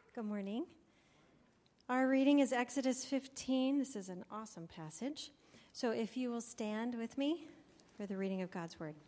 Good morning. Our reading is Exodus 15. This is an awesome passage. So if you will stand with me for the reading of God's Word.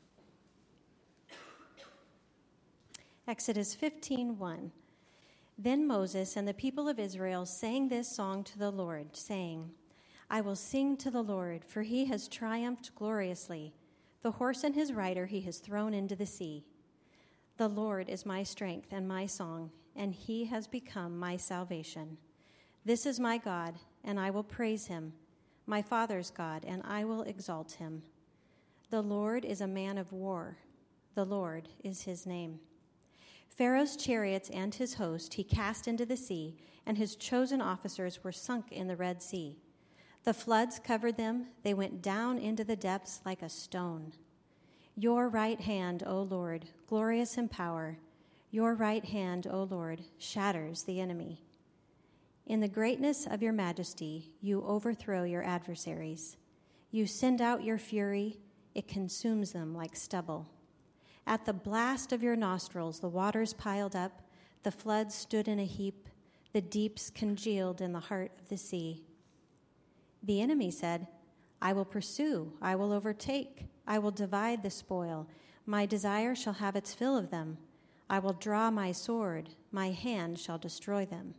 Exodus 15:1. Then Moses and the people of Israel sang this song to the Lord, saying, I will sing to the Lord, for he has triumphed gloriously. The horse and his rider he has thrown into the sea. The Lord is my strength and my song, and he has become my salvation. This is my God, and I will praise him, my father's God, and I will exalt him. The Lord is a man of war. The Lord is his name. Pharaoh's chariots and his host he cast into the sea, and his chosen officers were sunk in the Red Sea. The floods covered them. They went down into the depths like a stone. Your right hand, O Lord, glorious in power. Your right hand, O Lord, shatters the enemy. In the greatness of your majesty, you overthrow your adversaries. You send out your fury. It consumes them like stubble. At the blast of your nostrils, the waters piled up. The floods stood in a heap. The deeps congealed in the heart of the sea. The enemy said, I will pursue, I will overtake, I will divide the spoil. My desire shall have its fill of them. I will draw my sword, my hand shall destroy them.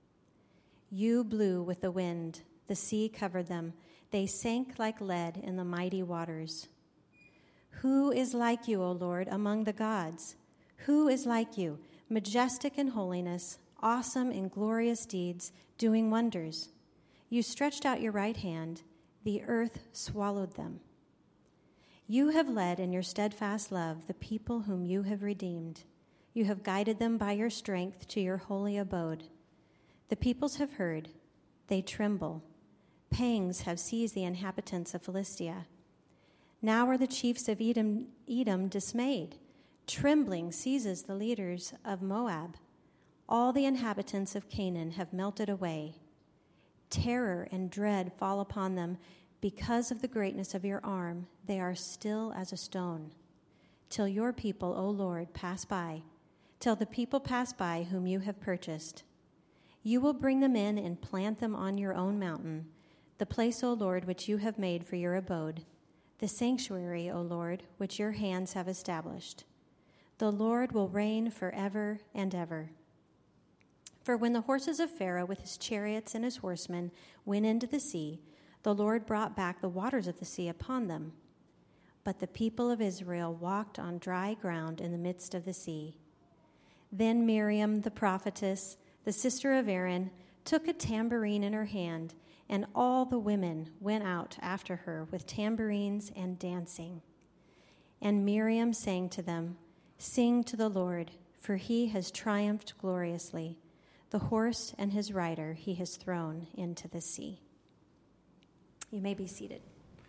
You blew with the wind, the sea covered them. They sank like lead in the mighty waters. Who is like you, O Lord, among the gods? Who is like you, majestic in holiness, awesome in glorious deeds, doing wonders? You stretched out your right hand, the earth swallowed them. You have led in your steadfast love the people whom you have redeemed. You have guided them by your strength to your holy abode. The peoples have heard, they tremble. Pangs have seized the inhabitants of Philistia. Now are the chiefs of Edom dismayed. Trembling seizes the leaders of Moab. All the inhabitants of Canaan have melted away. Terror and dread fall upon them. Because of the greatness of your arm, they are still as a stone. Till your people, O Lord, pass by. Till the people pass by whom you have purchased. You will bring them in and plant them on your own mountain, the place, O Lord, which you have made for your abode, the sanctuary, O Lord, which your hands have established. The Lord will reign forever and ever. For when the horses of Pharaoh with his chariots and his horsemen went into the sea, the Lord brought back the waters of the sea upon them. But the people of Israel walked on dry ground in the midst of the sea. Then Miriam, the prophetess, the sister of Aaron, took a tambourine in her hand, and all the women went out after her with tambourines and dancing. And Miriam sang to them, Sing to the Lord, for he has triumphed gloriously. The horse and his rider he has thrown into the sea. You may be seated.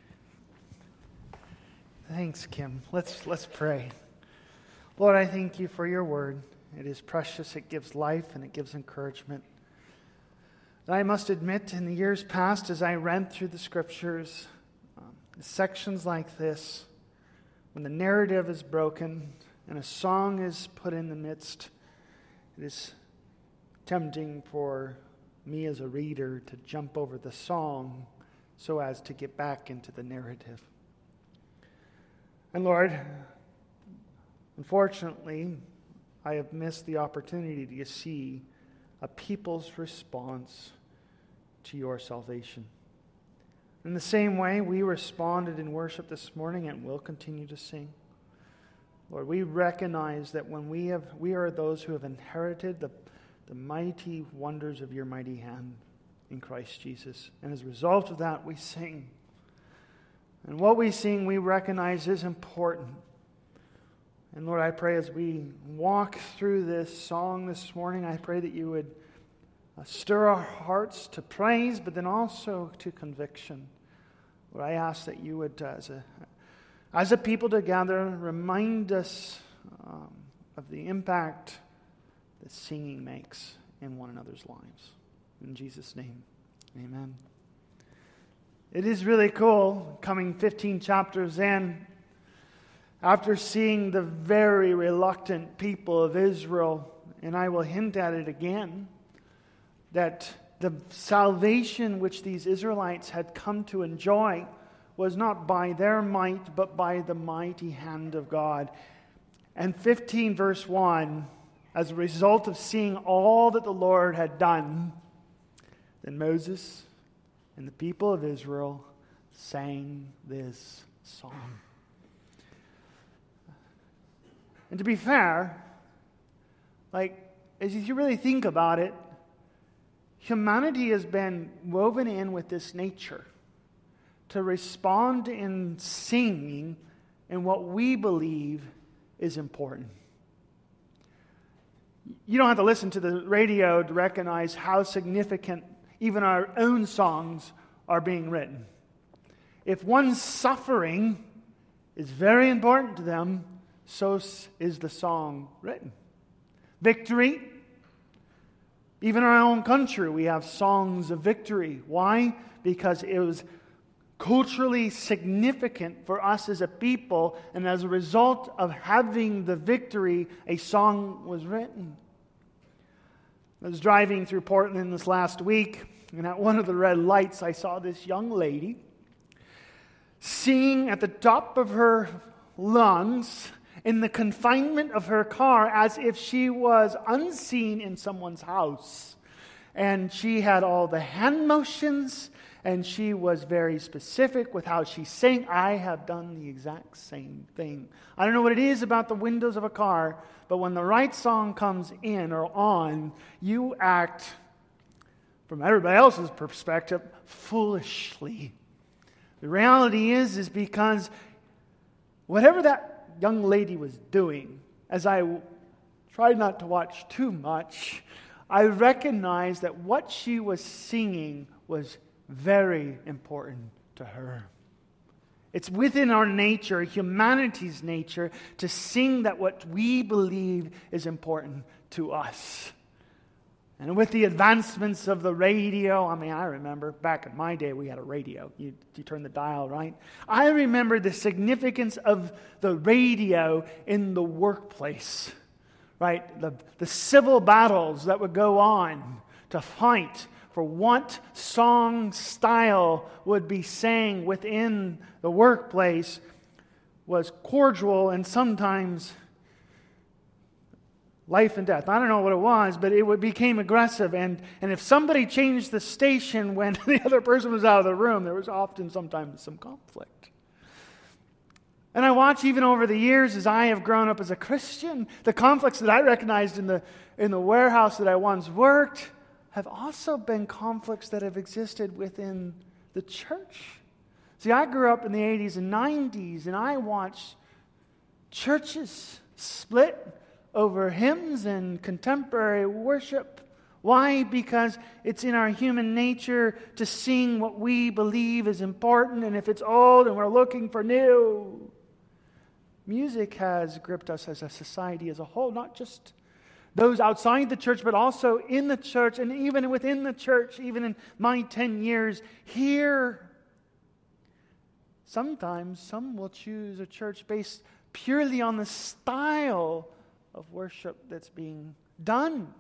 Thanks, Kim. Let's pray. Lord, I thank you for your word. It is precious, it gives life, and it gives encouragement. I must admit, in the years past, as I read through the scriptures, sections like this, when the narrative is broken and a song is put in the midst, it is tempting for me as a reader to jump over the song so as to get back into the narrative. And Lord, unfortunately, I have missed the opportunity to see a people's response to your salvation. In the same way, we responded in worship this morning and will continue to sing. Lord, we recognize that when we are those who have inherited the mighty wonders of your mighty hand in Christ Jesus. And as a result of that, we sing. And what we sing, we recognize is important. And Lord, I pray as we walk through this song this morning, I pray that you would stir our hearts to praise, but then also to conviction. Lord, I ask that you would, as a people together, remind us of the impact that singing makes in one another's lives. In Jesus' name, amen. It is really cool coming 15 chapters in, after seeing the very reluctant people of Israel, and I will hint at it again, that the salvation which these Israelites had come to enjoy was not by their might, but by the mighty hand of God. And 15 verse 1, as a result of seeing all that the Lord had done, then Moses and the people of Israel sang this song. And to be fair, as you really think about it, humanity has been woven in with this nature to respond in singing in what we believe is important. You don't have to listen to the radio to recognize how significant even our own songs are being written. If one's suffering is very important to them, so is the song written. Victory. Even in our own country, we have songs of victory. Why? Because it was culturally significant for us as a people, and as a result of having the victory, a song was written. I was driving through Portland this last week, and at one of the red lights, I saw this young lady singing at the top of her lungs in the confinement of her car as if she was unseen in someone's house. And she had all the hand motions, and she was very specific with how she sang. I have done the exact same thing. I don't know what it is about the windows of a car, but when the right song comes in or on, you act, from everybody else's perspective, foolishly. The reality is because whatever that young lady was doing, as I tried not to watch too much, I recognized that what she was singing was very important to her. It's within our nature, humanity's nature, to sing that what we believe is important to us. And with the advancements of the radio, I remember back in my day we had a radio. You turn the dial, right? I remember the significance of the radio in the workplace, right? The civil battles that would go on to fight for what song style would be sang within the workplace was cordial and sometimes life and death. I don't know what it was, but it became aggressive. And if somebody changed the station when the other person was out of the room, there was often sometimes some conflict. And I watch even over the years as I have grown up as a Christian, the conflicts that I recognized in the warehouse that I once worked have also been conflicts that have existed within the church. See, I grew up in the 80s and 90s, and I watched churches split over hymns and contemporary worship. Why? Because it's in our human nature to sing what we believe is important, and if it's old and we're looking for new. Music has gripped us as a society as a whole, not just those outside the church, but also in the church, and even within the church, even in my 10 years here. Sometimes some will choose a church based purely on the style of worship that's being done.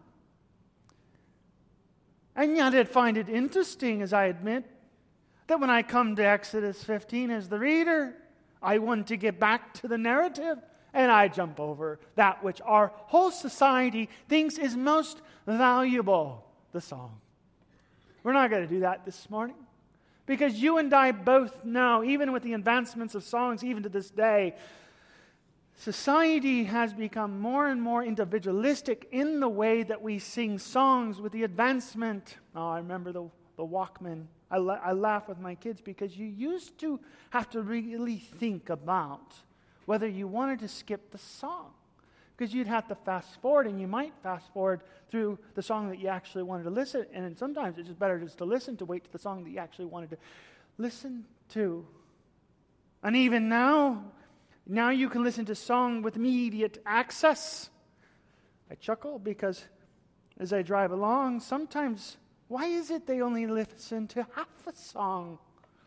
And yet I find it interesting, as I admit, that when I come to Exodus 15 as the reader, I want to get back to the narrative, and I jump over that which our whole society thinks is most valuable, the song. We're not going to do that this morning, because you and I both know, even with the advancements of songs, even to this day, society has become more and more individualistic in the way that we sing songs with the advancement. I remember the Walkman. I laugh with my kids because you used to have to really think about whether you wanted to skip the song, because you'd have to fast forward, and you might fast forward through the song that you actually wanted to listen, and sometimes it's just better just to listen to wait to the song that you actually wanted to listen to. And even now you can listen to song with immediate access. I chuckle because as I drive along, sometimes, why is it they only listen to half a song?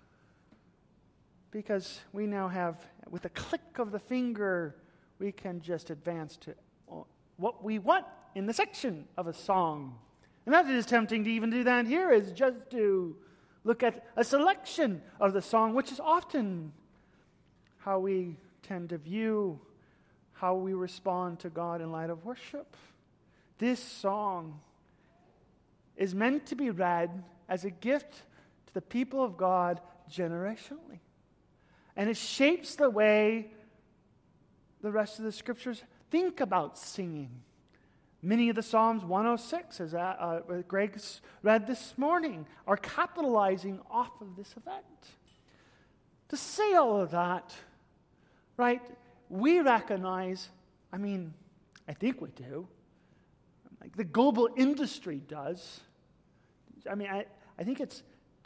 Because we now have, with a click of the finger, we can just advance to what we want in the section of a song. And that is tempting to even do that here, is just to look at a selection of the song, which is often how we tend to view how we respond to God in light of worship. This song is meant to be read as a gift to the people of God generationally. And it shapes the way the rest of the Scriptures think about singing. Many of the Psalms 106, as Greg read this morning, are capitalizing off of this event. To say all of that, right, we recognize, I think we do, like the global industry does. I think it's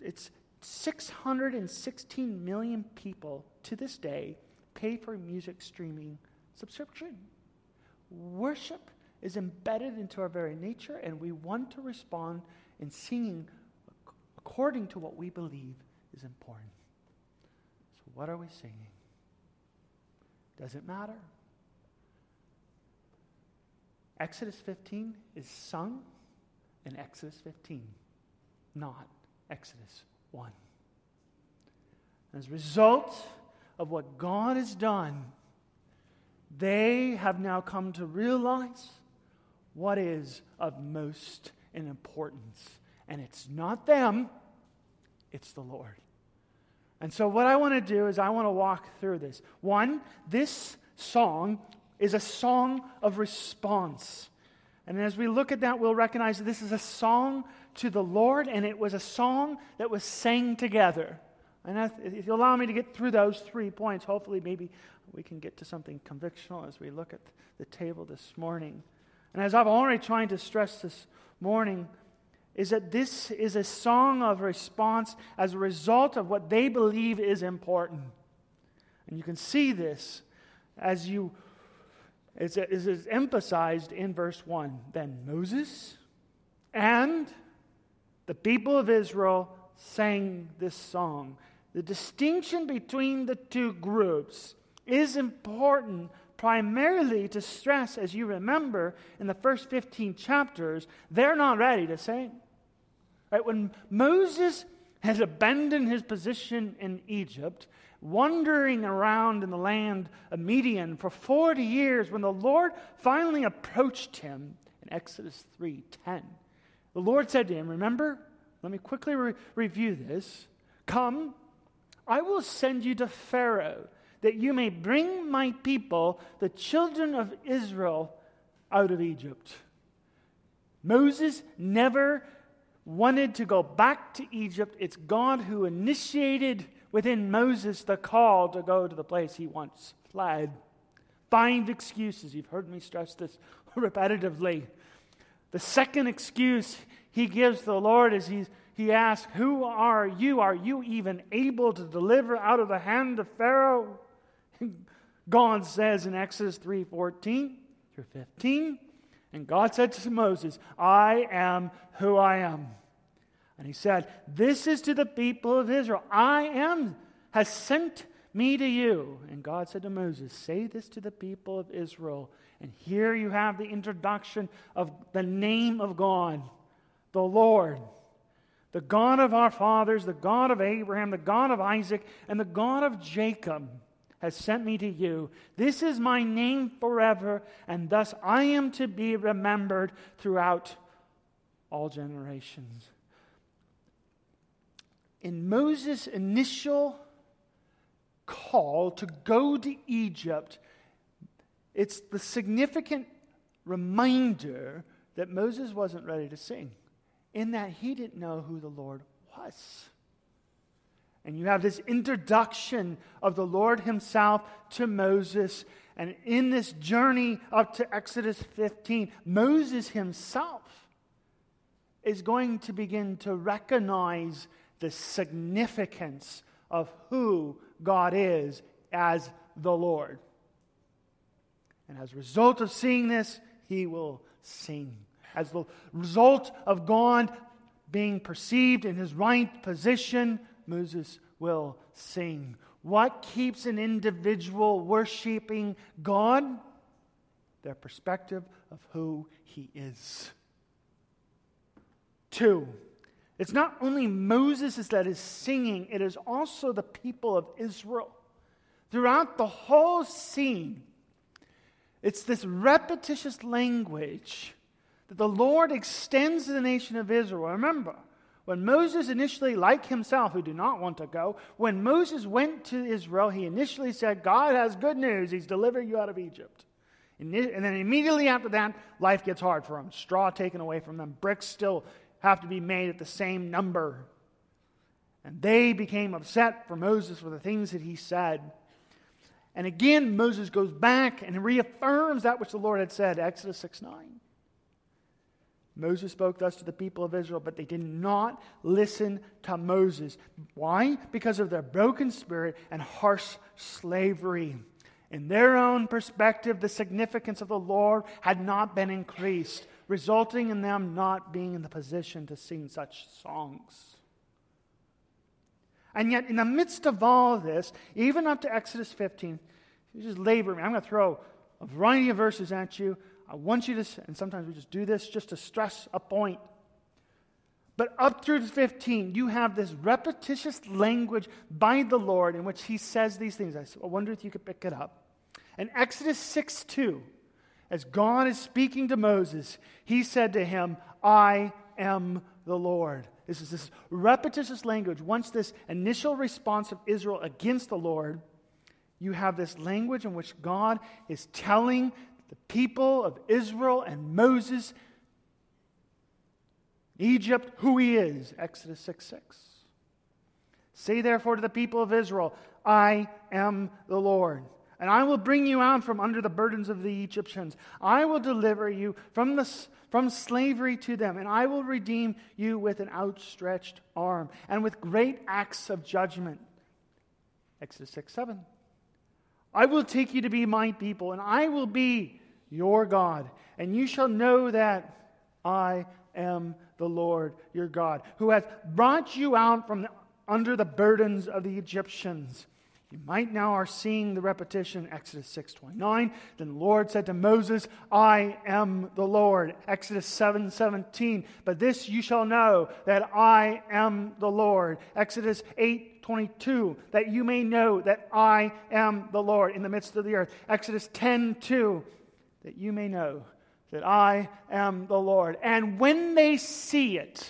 616 million people to this day pay for music streaming subscription. Worship is embedded into our very nature, and we want to respond in singing according to what we believe is important. So what are we singing? Does it matter? Exodus 15 is sung in Exodus 15, not Exodus 1. As a result of what God has done, they have now come to realize what is of most importance. And it's not them, it's the Lord. And so what I want to do is I want to walk through this. One, this song is a song of response. And as we look at that, we'll recognize that this is a song to the Lord, and it was a song that was sang together. And if you allow me to get through those 3 points, hopefully maybe we can get to something convictional as we look at the table this morning. And as I've already tried to stress this morning, is that this is a song of response as a result of what they believe is important. And you can see this as is emphasized in verse 1. Then Moses and the people of Israel sang this song. The distinction between the two groups is important primarily to stress, as you remember, in the first 15 chapters, they're not ready to sing. Right? When Moses had abandoned his position in Egypt, wandering around in the land of Midian for 40 years, when the Lord finally approached him in Exodus 3:10, the Lord said to him, remember, let me quickly review this. Come, I will send you to Pharaoh, that you may bring my people, the children of Israel, out of Egypt. Moses never wanted to go back to Egypt. It's God who initiated within Moses the call to go to the place he once fled. 5 excuses. You've heard me stress this repetitively. The second excuse he gives the Lord is he asks, who are you? Are you even able to deliver out of the hand of Pharaoh? God says in Exodus 3:14 through 15, and God said to Moses, I am who I am. And he said, this is to the people of Israel. I am has sent me to you. And God said to Moses, say this to the people of Israel. And here you have the introduction of the name of God, the Lord, the God of our fathers, the God of Abraham, the God of Isaac, and the God of Jacob has sent me to you. This is my name forever, and thus I am to be remembered throughout all generations. In Moses' initial call to go to Egypt, it's the significant reminder that Moses wasn't ready to sing, in that he didn't know who the Lord was. And you have this introduction of the Lord himself to Moses. And in this journey up to Exodus 15, Moses himself is going to begin to recognize the significance of who God is as the Lord. And as a result of seeing this, he will sing. As the result of God being perceived in his right position, Moses will sing. What keeps an individual worshiping God? Their perspective of who he is. 2. It's not only Moses that is singing, it is also the people of Israel. Throughout the whole scene, it's this repetitious language that the Lord extends to the nation of Israel. Remember, when Moses initially, like himself, who did not want to go, when Moses went to Israel, he initially said, God has good news. He's delivered you out of Egypt. And then immediately after that, life gets hard for them. Straw taken away from them. Bricks still have to be made at the same number. And they became upset for Moses for the things that he said. And again, Moses goes back and reaffirms that which the Lord had said, Exodus 6:9. Moses spoke thus to the people of Israel, but they did not listen to Moses. Why? Because of their broken spirit and harsh slavery. In their own perspective, the significance of the Lord had not been increased, resulting in them not being in the position to sing such songs. And yet, in the midst of all of this, even up to Exodus 15, you just labor me. I'm going to throw a variety of verses at you. I want you to, and sometimes we just do this just to stress a point. But up through 15, you have this repetitious language by the Lord in which he says these things. I wonder if you could pick it up. In Exodus 6:2, as God is speaking to Moses, he said to him, I am the Lord. This is this repetitious language. Once this initial response of Israel against the Lord, you have this language in which God is telling the people of Israel and Moses, Egypt, who he is. Exodus 6:6. Say therefore to the people of Israel, I am the Lord. And I will bring you out from under the burdens of the Egyptians. I will deliver you from slavery to them. And I will redeem you with an outstretched arm and with great acts of judgment. Exodus 6:7. I will take you to be my people, and I will be your God. And you shall know that I am the Lord your God, who has brought you out from under the burdens of the Egyptians. You might now are seeing the repetition, Exodus 6:29. Then the Lord said to Moses, I am the Lord. Exodus 7:17. But this you shall know, that I am the Lord. Exodus 8:22. That you may know that I am the Lord in the midst of the earth. Exodus 10:2. That you may know that I am the Lord. And when they see it,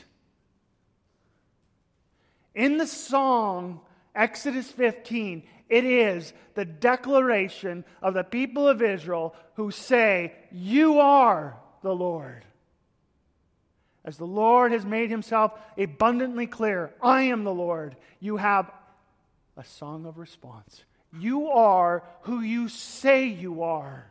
in the song Exodus 15, it is the declaration of the people of Israel who say, you are the Lord. As the Lord has made himself abundantly clear, I am the Lord, you have a song of response. You are who you say you are.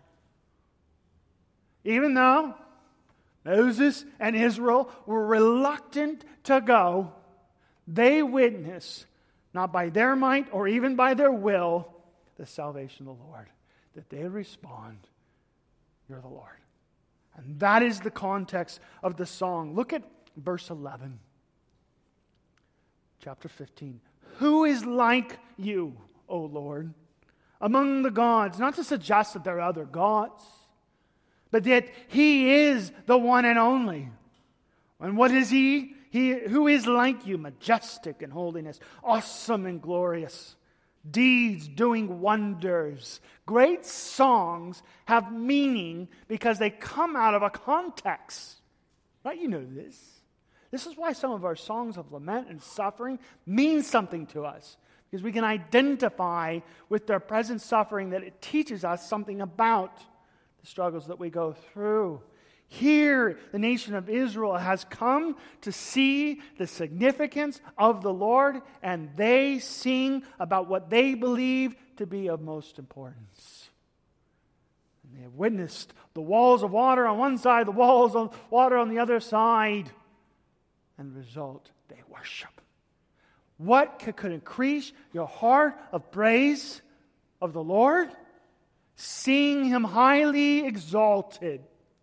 Even though Moses and Israel were reluctant to go, they witness, not by their might or even by their will, the salvation of the Lord. That they respond, you're the Lord. And that is the context of the song. Look at verse 11. Chapter 15. Who is like you, O Lord, among the gods? Not to suggest that there are other gods, but that he is the one and only. And what is he? Who is like you, majestic in holiness, awesome and glorious, deeds doing wonders. Great songs have meaning because they come out of a context. Right? You know this. This is why some of our songs of lament and suffering mean something to us. Because we can identify with their present suffering, that it teaches us something about the struggles that we go through. Here, the nation of Israel has come to see the significance of the Lord, and they sing about what they believe to be of most importance. And they have witnessed the walls of water on one side, the walls of water on the other side, and the result, they worship. What could increase your heart of praise of the Lord? Seeing him highly exalted,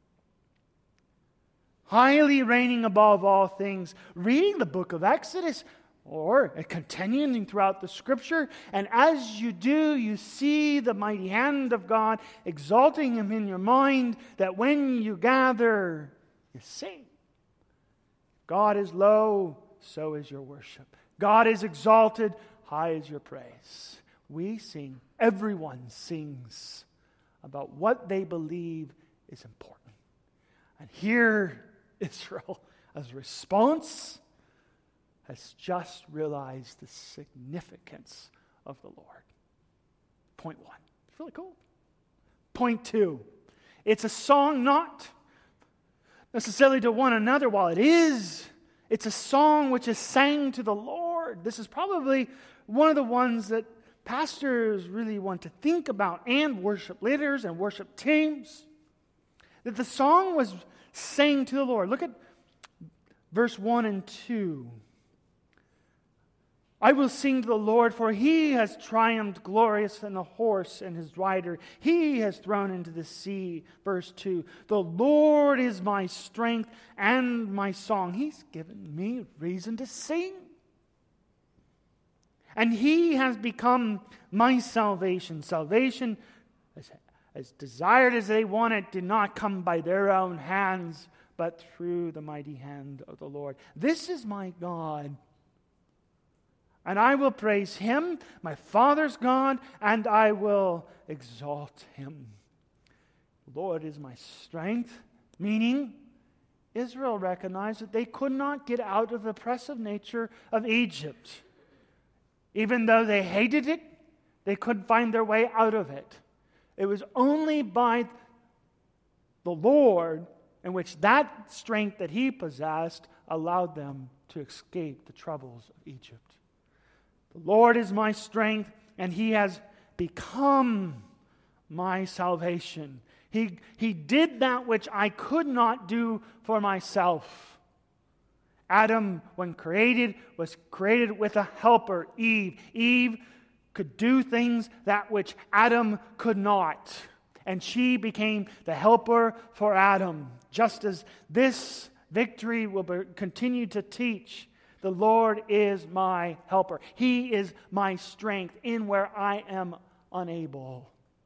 highly reigning above all things, reading the book of Exodus or continuing throughout the Scripture. And as you do, you see the mighty hand of God exalting him in your mind, that when you gather, you sing. God is low, so is your worship. God is exalted, high is your praise. We sing, everyone sings about what they believe is important. And here, Israel, as a response, has just realized the significance of the Lord. Point one. It's really cool. Point two. It's a song not necessarily to one another, while it is. It's a song which is sang to the Lord. This is probably one of the ones that pastors really want to think about, and worship leaders and worship teams. That the song was sang to the Lord. Look at verse 1 and 2. I will sing to the Lord, for he has triumphed glorious in the horse and his rider. He has thrown into the sea. Verse 2. The Lord is my strength and my song. He's given me reason to sing. And he has become my salvation. Salvation, as desired as they want it, did not come by their own hands, but through the mighty hand of the Lord. This is my God. And I will praise him, my Father's God, and I will exalt him. The Lord is my strength, meaning Israel recognized that they could not get out of the oppressive nature of Egypt. Even though they hated it, they couldn't find their way out of it. It was only by the Lord in which that strength that he possessed allowed them to escape the troubles of Egypt. The Lord is my strength, and he has become my salvation. He did that which I could not do for myself. Adam, when created, was created with a helper, Eve. Eve could do things that which Adam could not. And she became the helper for Adam. Just as this victory will continue to teach, the Lord is my helper. He is my strength in where I am unable.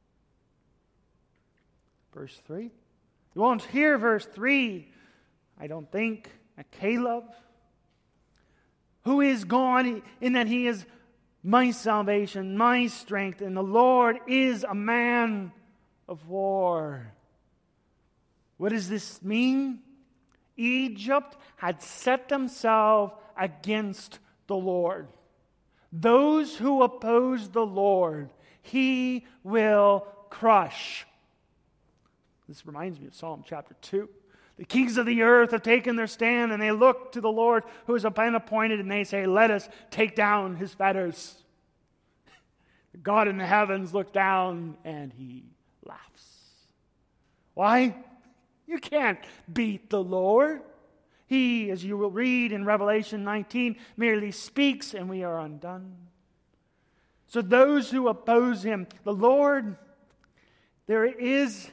Verse 3. You won't hear verse 3, I don't think, at Caleb, who is God in that he is my salvation, my strength, and the Lord is a man of war. What does this mean? Egypt had set themselves against the Lord. Those who oppose the Lord, he will crush. This reminds me of Psalm chapter 2. The kings of the earth have taken their stand, and they look to the Lord who has been appointed, and they say, let us take down his fetters. God in the heavens looked down, and he laughs. Why? You can't beat the Lord. He, as you will read in Revelation 19, merely speaks, and we are undone. So those who oppose him, the Lord, there's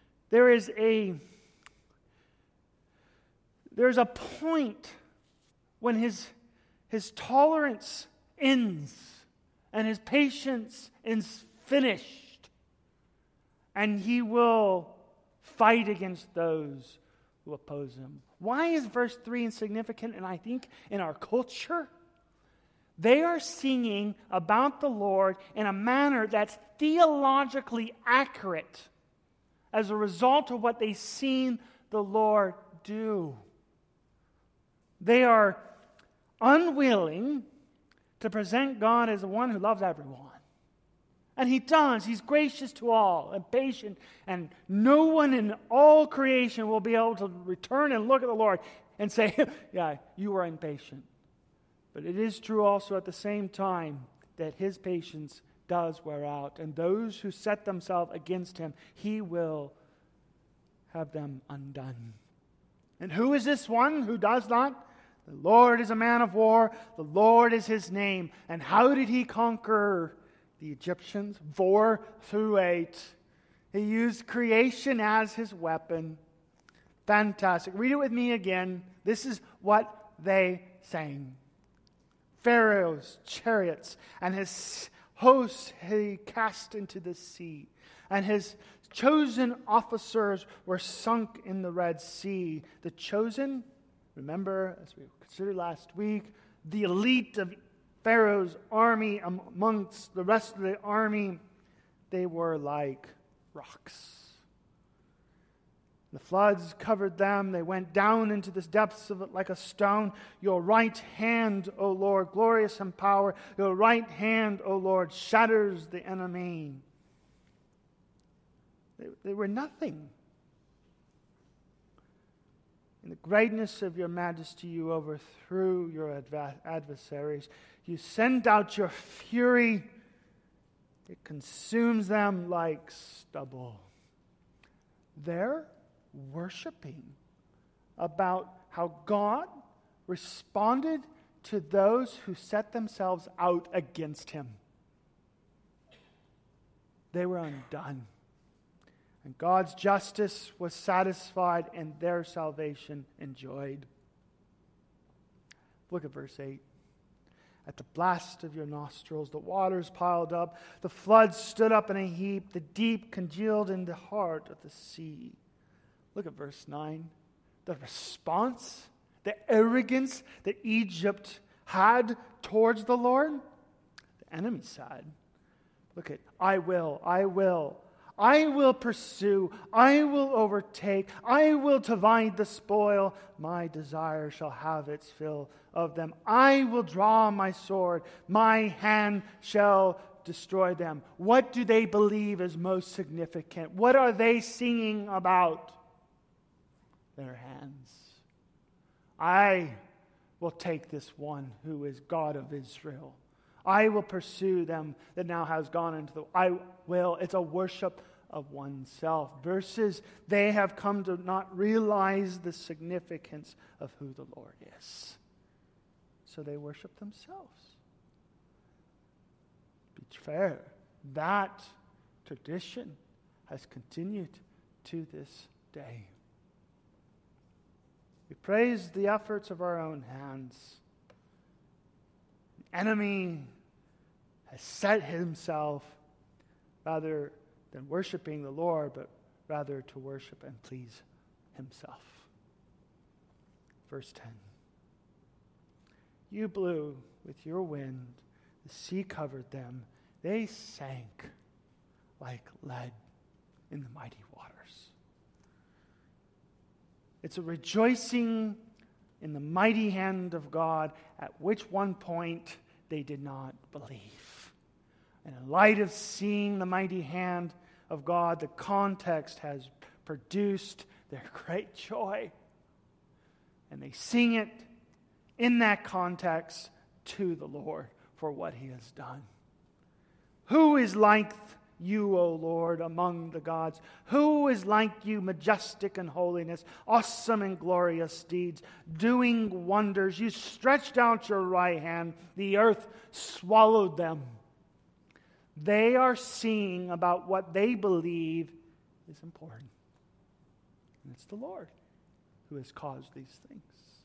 a point when his tolerance ends and his patience is finished, and he will fight against those who oppose him. Why is verse 3 insignificant? And I think in our culture, they are singing about the Lord in a manner that's theologically accurate as a result of what they've seen the Lord do. They are unwilling to present God as the one who loves everyone. And he does. He's gracious to all and patient. And no one in all creation will be able to return and look at the Lord and say, yeah, you were impatient. But it is true also at the same time that his patience does wear out. And those who set themselves against him, he will have them undone. And who is this one who does that? The Lord is a man of war. The Lord is his name. And how did he conquer the Egyptians? 4-8. He used creation as his weapon. Fantastic. Read it with me again. This is what they sang. Pharaoh's chariots and his hosts he cast into the sea, and his chosen officers were sunk in the Red Sea. The chosen Remember, as we considered last week, the elite of Pharaoh's army amongst the rest of the army, they were like rocks. The floods covered them. They went down into the depths of it like a stone. Your right hand, O Lord, glorious in power. Your right hand, O Lord, shatters the enemy. They were nothing. In the greatness of your majesty, you overthrew your adversaries. You sent out your fury. It consumes them like stubble. They're worshiping about how God responded to those who set themselves out against him. They were undone. And God's justice was satisfied and their salvation enjoyed. Look at verse 8. At the blast of your nostrils, the waters piled up, the floods stood up in a heap, the deep congealed in the heart of the sea. Look at verse 9. The response, the arrogance that Egypt had towards the Lord. The enemy said, look at, I will pursue, I will overtake, I will divide the spoil. My desire shall have its fill of them. I will draw my sword, my hand shall destroy them. What do they believe is most significant? What are they singing about? Their hands. I will take this one who is God of Israel. I will pursue them that now has gone into the... It's a worship of oneself. Versus they have come to not realize the significance of who the Lord is. So they worship themselves. To be fair, that tradition has continued to this day. We praise the efforts of our own hands. The enemy has set himself rather than worshiping the Lord, but rather to worship and please himself. Verse 10. You blew with your wind, the sea covered them. They sank like lead in the mighty waters. It's a rejoicing in the mighty hand of God, at which one point they did not believe. And in light of seeing the mighty hand of God, the context has produced their great joy. And they sing it in that context to the Lord for what he has done. Who is like you, O Lord, among the gods? Who is like you, majestic in holiness, awesome in glorious deeds, doing wonders? You stretched out your right hand, the earth swallowed them. They are singing about what they believe is important. And it's the Lord who has caused these things.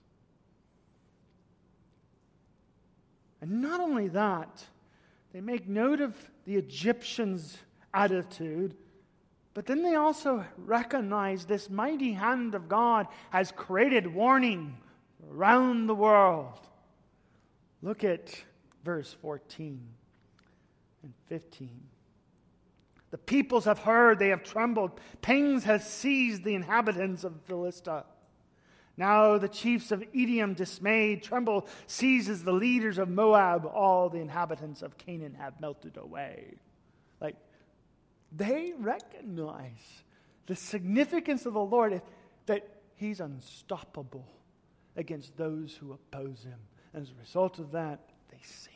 And not only that, they make note of the Egyptians' attitude, but then they also recognize this mighty hand of God has created warning around the world. Look at verse 14 and 15. The peoples have heard, they have trembled. Pangs has seized the inhabitants of Philistia. Now the chiefs of Edom, dismayed, tremble, seizes the leaders of Moab. All the inhabitants of Canaan have melted away. Like, they recognize the significance of the Lord, that he's unstoppable against those who oppose him. And as a result of that, they sing.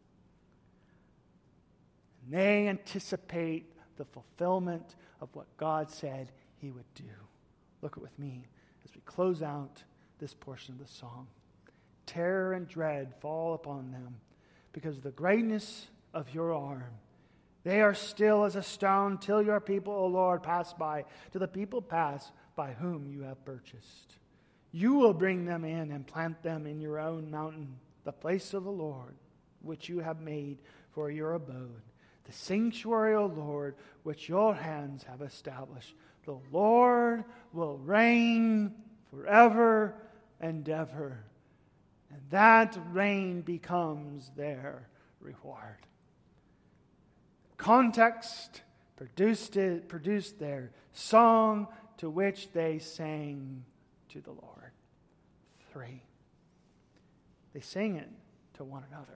And they anticipate the fulfillment of what God said he would do. Look with me as we close out this portion of the song. Terror and dread fall upon them because of the greatness of your arm. They are still as a stone till your people, O Lord, pass by, till the people pass by whom you have purchased. You will bring them in and plant them in your own mountain, the place of the Lord, which you have made for your abode, the sanctuary, O Lord, which your hands have established. The Lord will reign forever endeavor. And that rain becomes their reward. Context produced their song to which they sang to the Lord. 3, they sang it to one another.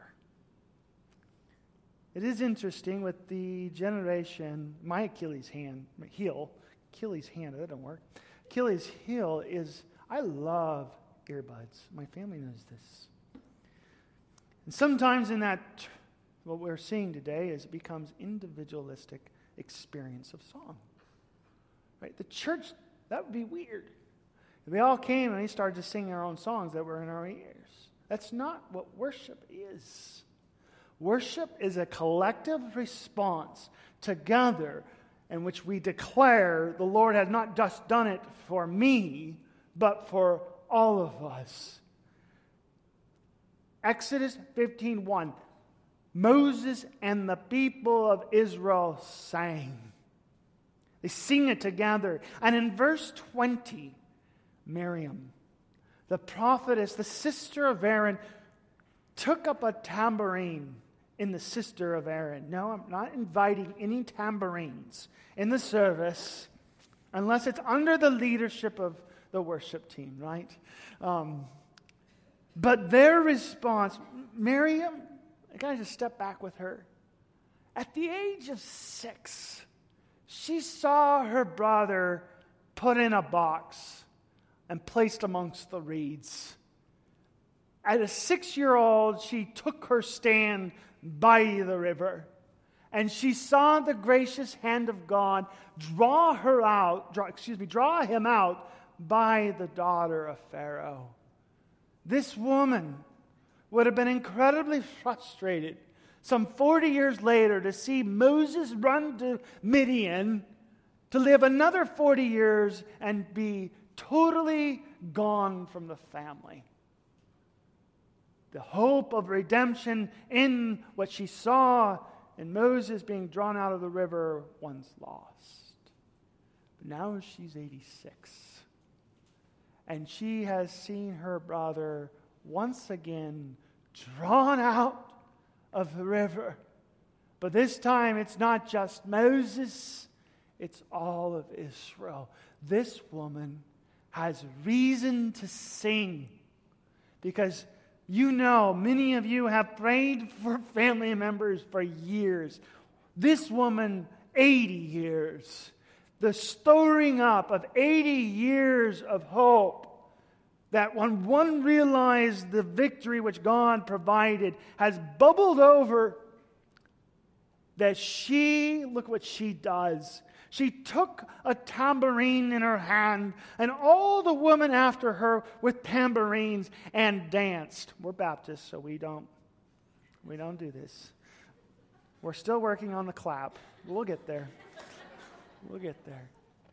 It is interesting with the generation, my Achilles heel, that doesn't work. Achilles heel is, I love earbuds. My family knows this. And sometimes in that, what we're seeing today is it becomes individualistic experience of song. Right? The church, that would be weird. If we all came and we started to sing our own songs that were in our ears. That's not what worship is. Worship is a collective response together in which we declare the Lord has not just done it for me, but for all of us. Exodus 15:1. Moses and the people of Israel sang. They sing it together. And in verse 20, Miriam, the prophetess, the sister of Aaron, took up a tambourine in the sister of Aaron. No, I'm not inviting any tambourines in the service unless it's under the leadership of the worship team, right? But their response, Miriam, I gotta just step back with her. At the age of 6, she saw her brother put in a box and placed amongst the reeds. At a 6-year-old, she took her stand by the river, and she saw the gracious hand of God draw him out by the daughter of Pharaoh. This woman would have been incredibly frustrated some 40 years later to see Moses run to Midian to live another 40 years and be totally gone from the family. The hope of redemption in what she saw in Moses being drawn out of the river once lost. But now she's 86. And she has seen her brother once again drawn out of the river. But this time it's not just Moses, it's all of Israel. This woman has reason to sing because you know, many of you have prayed for family members for years. This woman, 80 years. The storing up of 80 years of hope that when one realized the victory which God provided has bubbled over, that look what she does. She took a tambourine in her hand, and all the women after her with tambourines and danced. We're Baptists, so we don't do this. We're still working on the clap. We'll get there. We'll get there.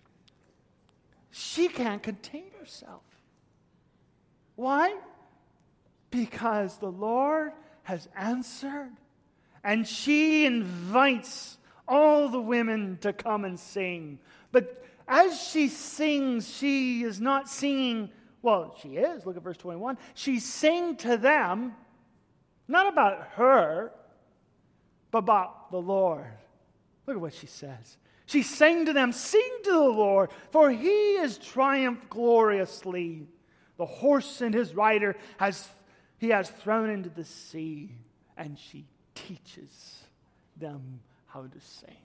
She can't contain herself. Why? Because the Lord has answered, and she invites all the women to come and sing. But as she sings, she is not singing, well, she is, look at verse 21. She sang to them, not about her, but about the Lord. Look at what she says. She sang to them, sing to the Lord, for he has triumphed gloriously. The horse and his rider he has thrown into the sea, and she teaches them how to sing.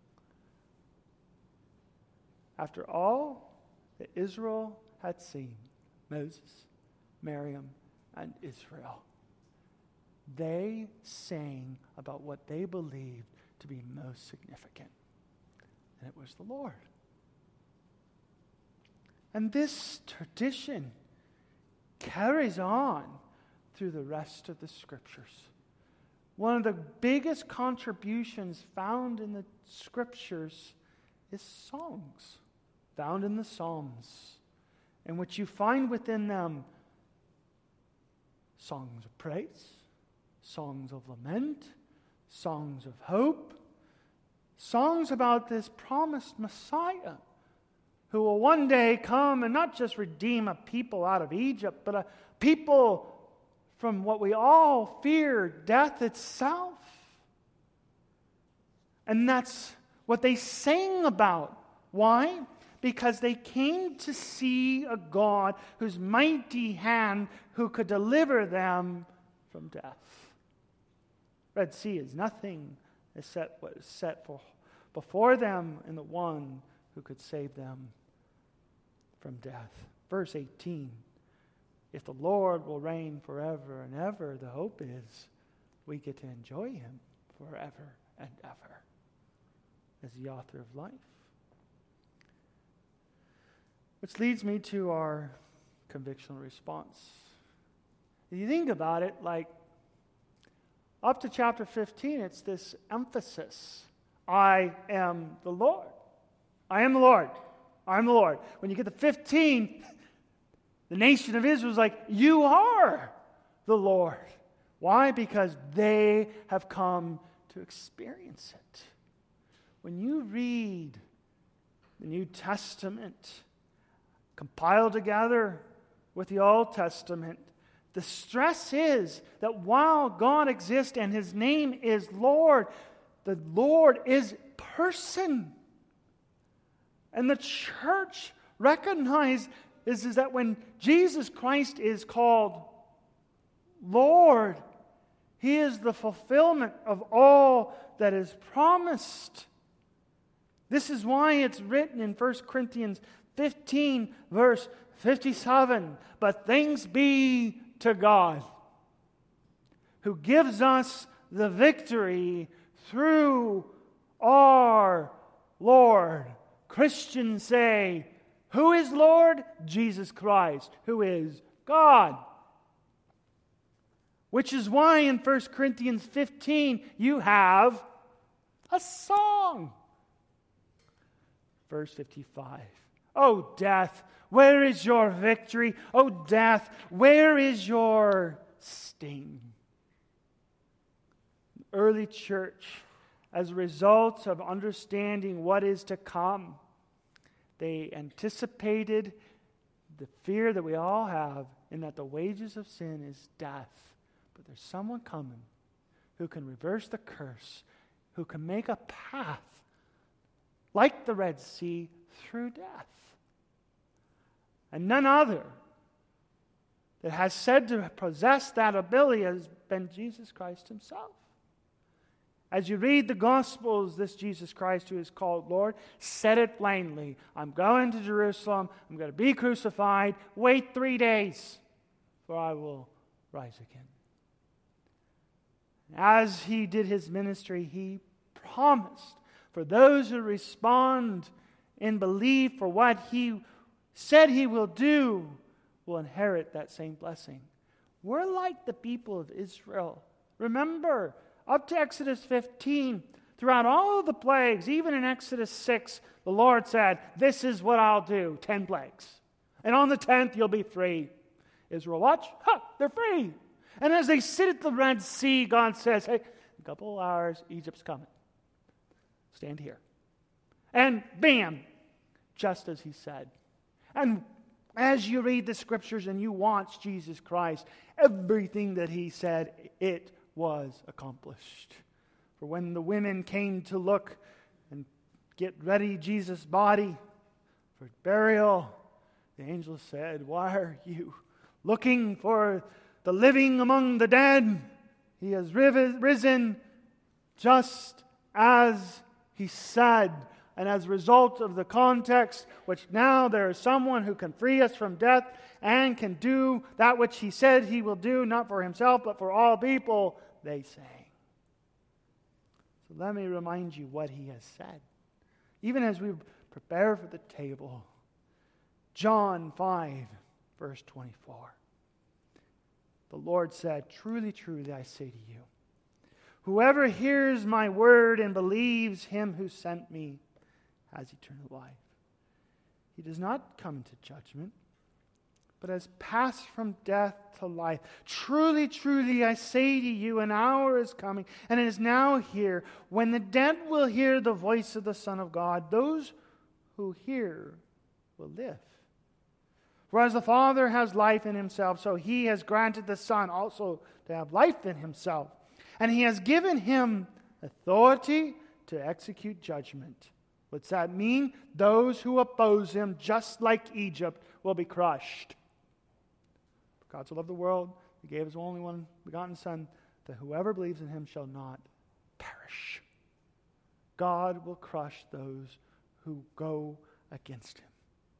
After all that Israel had seen, Moses, Miriam, and Israel, they sang about what they believed to be most significant, and it was the Lord. And this tradition carries on through the rest of the Scriptures. One of the biggest contributions found in the Scriptures is songs, found in the Psalms, in which you find within them songs of praise, songs of lament, songs of hope, songs about this promised Messiah who will one day come and not just redeem a people out of Egypt, but a people from what we all fear, death itself. And that's what they sang about. Why? Because they came to see a God whose mighty hand who could deliver them from death. Red Sea is nothing except what is set before them in the one who could save them from death. Verse 18, if the Lord will reign forever and ever, the hope is we get to enjoy Him forever and ever as the author of life. Which leads me to our convictional response. If you think about it, like up to chapter 15, it's this emphasis. I am the Lord. I am the Lord. I am the Lord. When you get to 15, the nation of Israel is like, you are the Lord. Why? Because they have come to experience it. When you read the New Testament compiled together with the Old Testament, the stress is that while God exists and His name is Lord, the Lord is person. And the church recognizes is that when Jesus Christ is called Lord, He is the fulfillment of all that is promised. This is why it's written in 1 Corinthians 15, verse 57, but thanks be to God, who gives us the victory through our Lord. Christians say, who is Lord? Jesus Christ, who is God. Which is why in 1 Corinthians 15 you have a song. Verse 55. O death, where is your victory? O death, where is your sting? The early church, as a result of understanding what is to come, they anticipated the fear that we all have in that the wages of sin is death. But there's someone coming who can reverse the curse, who can make a path like the Red Sea through death. And none other that has said to possess that ability has been Jesus Christ Himself. As you read the Gospels, this Jesus Christ who is called Lord said it plainly. I'm going to Jerusalem. I'm going to be crucified. Wait 3 days, for I will rise again. As He did His ministry, He promised for those who respond in belief for what He said He will do, will inherit that same blessing. We're like the people of Israel. Remember, up to Exodus 15, throughout all of the plagues, even in Exodus 6, the Lord said, this is what I'll do, 10 plagues. And on the 10th, you'll be free. Israel, watch, they're free. And as they sit at the Red Sea, God says, hey, a couple of hours, Egypt's coming. Stand here. And bam, just as He said. And as you read the Scriptures and you watch Jesus Christ, everything that He said, it was accomplished. For when the women came to look and get ready Jesus' body for burial, the angel said, why are you looking for the living among the dead? He has risen just as He said. And as a result of the context, which now there is someone who can free us from death and can do that which He said He will do, not for Himself, but for all people, they sang. So let me remind you what He has said. Even as we prepare for the table, John 5, verse 24. The Lord said, truly, truly, I say to you, whoever hears my word and believes Him who sent me has eternal life. He does not come into judgment, but has passed from death to life. Truly, truly, I say to you, an hour is coming, and it is now here, when the dead will hear the voice of the Son of God. Those who hear will live. For as the Father has life in himself, so he has granted the Son also to have life in himself. And he has given him authority to execute judgment. What's that mean? Those who oppose him, just like Egypt, will be crushed. For God so loved the world, he gave his only one begotten Son, that whoever believes in him shall not perish. God will crush those who go against him.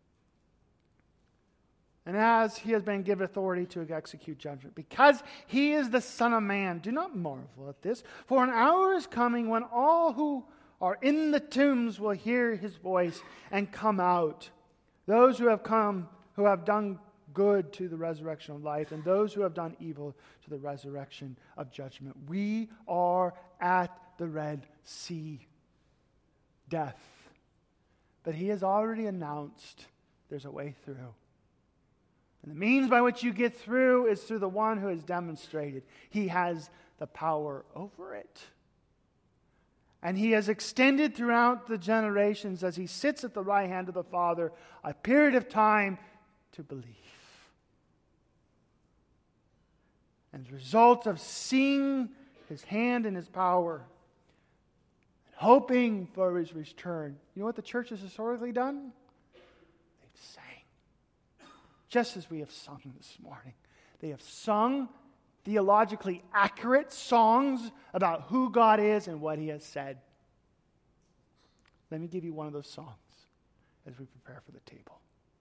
And as he has been given authority to execute judgment, because he is the Son of Man, do not marvel at this, for an hour is coming when all who are in the tombs will hear his voice and come out. Those who have done good to the resurrection of life, and those who have done evil to the resurrection of judgment. We are at the Red Sea. Death. But he has already announced there's a way through. And the means by which you get through is through the one who has demonstrated he has the power over it. And he has extended throughout the generations, as he sits at the right hand of the Father, a period of time to believe. And as a result of seeing his hand and his power, and hoping for his return, you know what the church has historically done? They've sang. Just as we have sung this morning. They have sung theologically accurate songs about who God is and what he has said. Let me give you one of those songs as we prepare for the table.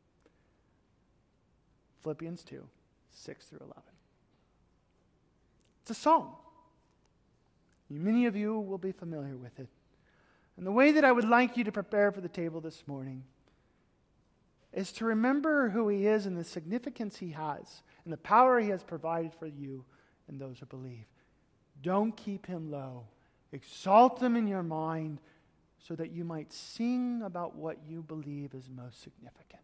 Philippians 2, 6 through 11. It's a song. Many of you will be familiar with it. And the way that I would like you to prepare for the table this morning is to remember who he is and the significance he has and the power he has provided for you and those who believe. Don't keep him low. Exalt him in your mind so that you might sing about what you believe is most significant.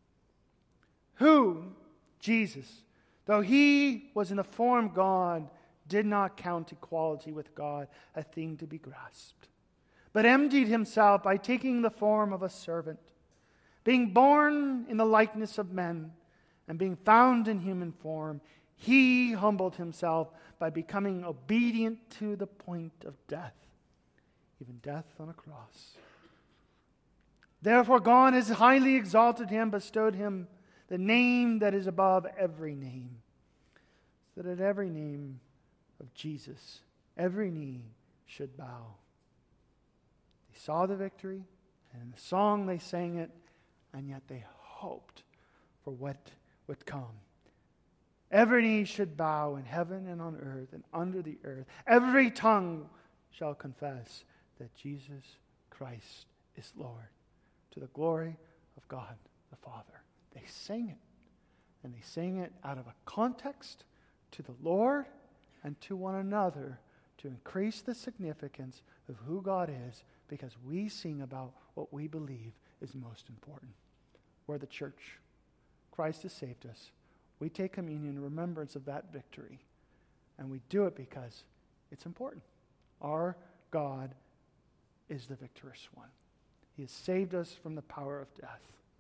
Who, Jesus, though he was in the form of God, did not count equality with God a thing to be grasped, but emptied himself by taking the form of a servant, being born in the likeness of men, and being found in human form, he humbled himself by becoming obedient to the point of death, even death on a cross. Therefore God has highly exalted him, bestowed him the name that is above every name, so that at every name of Jesus, every knee should bow. They saw the victory, and in the song they sang it, and yet they hoped for what would come. Every knee should bow in heaven and on earth and under the earth. Every tongue shall confess that Jesus Christ is Lord, to the glory of God the Father. They sang it, and they sang it out of a context to the Lord and to one another to increase the significance of who God is, because we sing about what we believe is most important. We're the church. Christ has saved us. We take communion in remembrance of that victory, and we do it because it's important. Our God is the victorious one. He has saved us from the power of death.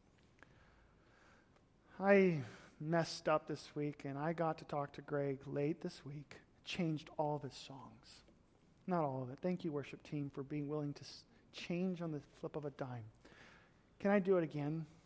I messed up this week, and I got to talk to Greg late this week. Changed all of his songs. Not all of it. Thank you, worship team, for being willing to change on the flip of a dime. Can I do it again?